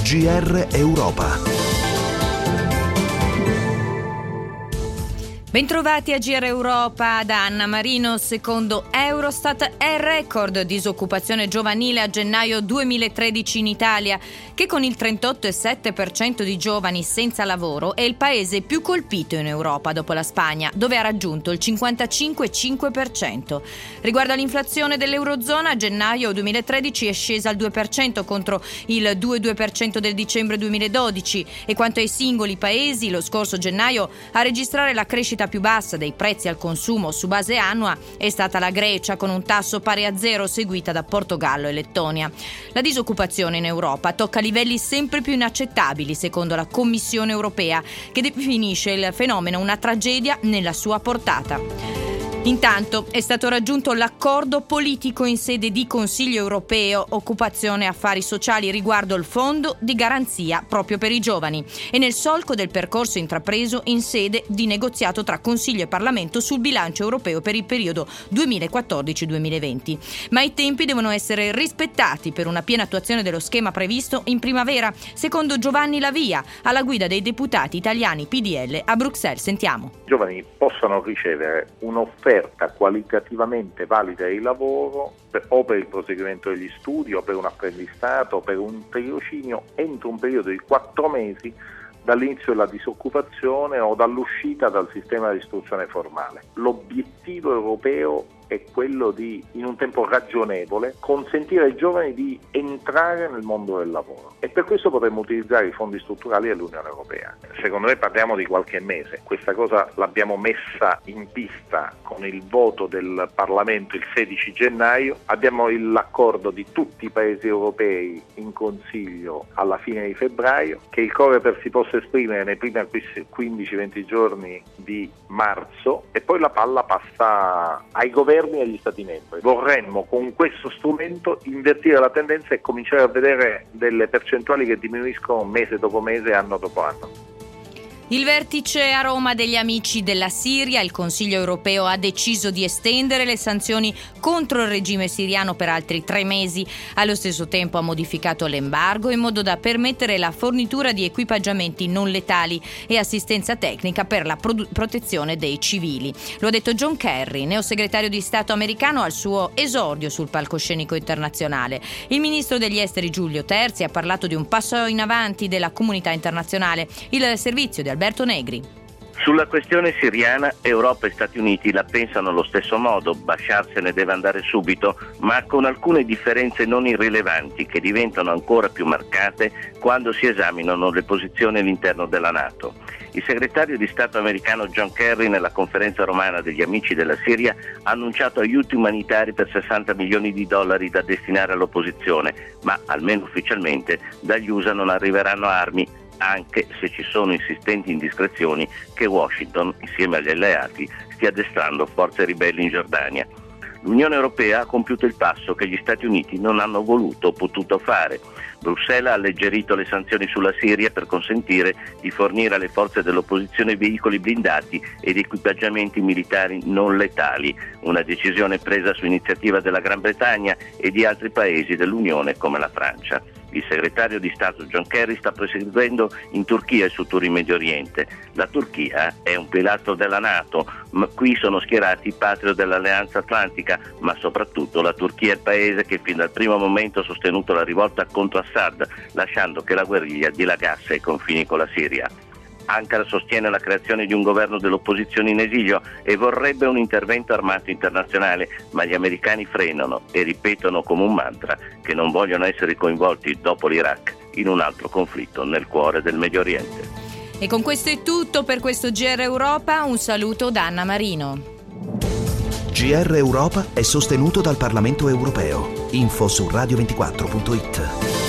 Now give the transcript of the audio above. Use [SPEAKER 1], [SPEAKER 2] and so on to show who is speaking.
[SPEAKER 1] GR Europa.
[SPEAKER 2] Bentrovati a GR Europa da Anna Marino. Secondo Eurostat è record disoccupazione giovanile a gennaio 2013 in Italia, che con il 38,7% di giovani senza lavoro è il paese più colpito in Europa dopo la Spagna, dove ha raggiunto il 55,5%. Riguardo all'inflazione dell'Eurozona, a gennaio 2013 è scesa al 2% contro il 2,2% del dicembre 2012 e quanto ai singoli paesi, lo scorso gennaio a registrare la crescita più bassa dei prezzi al consumo su base annua è stata la Grecia, con un tasso pari a 0, seguita da Portogallo e Lettonia. La disoccupazione in Europa tocca livelli sempre più inaccettabili, secondo la Commissione europea, che definisce il fenomeno una tragedia nella sua portata. Intanto è stato raggiunto l'accordo politico in sede di Consiglio europeo Occupazione e Affari Sociali riguardo il fondo di garanzia proprio per i giovani e nel solco del percorso intrapreso in sede di negoziato tra Consiglio e Parlamento sul bilancio europeo per il periodo 2014-2020. Ma i tempi devono essere rispettati per una piena attuazione dello schema previsto in primavera, secondo Giovanni Lavia, alla guida dei deputati italiani PDL a Bruxelles. Sentiamo.
[SPEAKER 3] I giovani possano ricevere un'offerta qualitativamente valida di lavoro o per il proseguimento degli studi o per un apprendistato o per un tirocinio entro un periodo di 4 mesi dall'inizio della disoccupazione o dall'uscita dal sistema di istruzione formale. L'obiettivo europeo è quello di, in un tempo ragionevole, consentire ai giovani di entrare nel mondo del lavoro e per questo potremmo utilizzare i fondi strutturali dell'Unione Europea. Secondo me parliamo di qualche mese, questa cosa l'abbiamo messa in pista con il voto del Parlamento il 16 gennaio, abbiamo l'accordo di tutti i paesi europei in Consiglio alla fine di febbraio, che il Coreper si possa esprimere nei primi 15-20 giorni di marzo e poi la palla passa ai governi e agli Stati membri. Vorremmo con questo strumento invertire la tendenza e cominciare a vedere delle percentuali che diminuiscono mese dopo mese, anno dopo anno.
[SPEAKER 2] Il vertice a Roma degli amici della Siria, il Consiglio europeo ha deciso di estendere le sanzioni contro il regime siriano per altri 3 mesi. Allo stesso tempo ha modificato l'embargo in modo da permettere la fornitura di equipaggiamenti non letali e assistenza tecnica per la protezione dei civili. Lo ha detto John Kerry, neosegretario di Stato americano al suo esordio sul palcoscenico internazionale. Il ministro degli esteri Giulio Terzi ha parlato di un passo in avanti della comunità internazionale. Il servizio di Alberto Negri.
[SPEAKER 4] Sulla questione siriana, Europa e Stati Uniti la pensano allo stesso modo. Bashar se ne deve andare subito, ma con alcune differenze non irrilevanti che diventano ancora più marcate quando si esaminano le posizioni all'interno della NATO. Il segretario di Stato americano John Kerry, nella conferenza romana degli amici della Siria, ha annunciato aiuti umanitari per $60 milioni da destinare all'opposizione, ma almeno ufficialmente dagli USA non arriveranno armi, anche se ci sono insistenti indiscrezioni che Washington, insieme agli alleati, stia addestrando forze ribelli in Giordania. L'Unione Europea ha compiuto il passo che gli Stati Uniti non hanno voluto o potuto fare. Bruxelles ha alleggerito le sanzioni sulla Siria per consentire di fornire alle forze dell'opposizione veicoli blindati ed equipaggiamenti militari non letali, una decisione presa su iniziativa della Gran Bretagna e di altri paesi dell'Unione come la Francia. Il segretario di Stato John Kerry sta proseguendo in Turchia il suo tour in Medio Oriente. La Turchia è un pilastro della NATO, ma qui sono schierati i patriot dell'Alleanza Atlantica, ma soprattutto la Turchia è il paese che fin dal primo momento ha sostenuto la rivolta contro Assad, lasciando che la guerriglia dilagasse ai confini con la Siria. Ankara sostiene la creazione di un governo dell'opposizione in esilio e vorrebbe un intervento armato internazionale, ma gli americani frenano e ripetono come un mantra che non vogliono essere coinvolti dopo l'Iraq in un altro conflitto nel cuore del Medio Oriente.
[SPEAKER 2] E con questo è tutto per questo GR Europa. Un saluto da Anna Marino.
[SPEAKER 1] GR Europa è sostenuto dal Parlamento europeo. Info su radio24.it.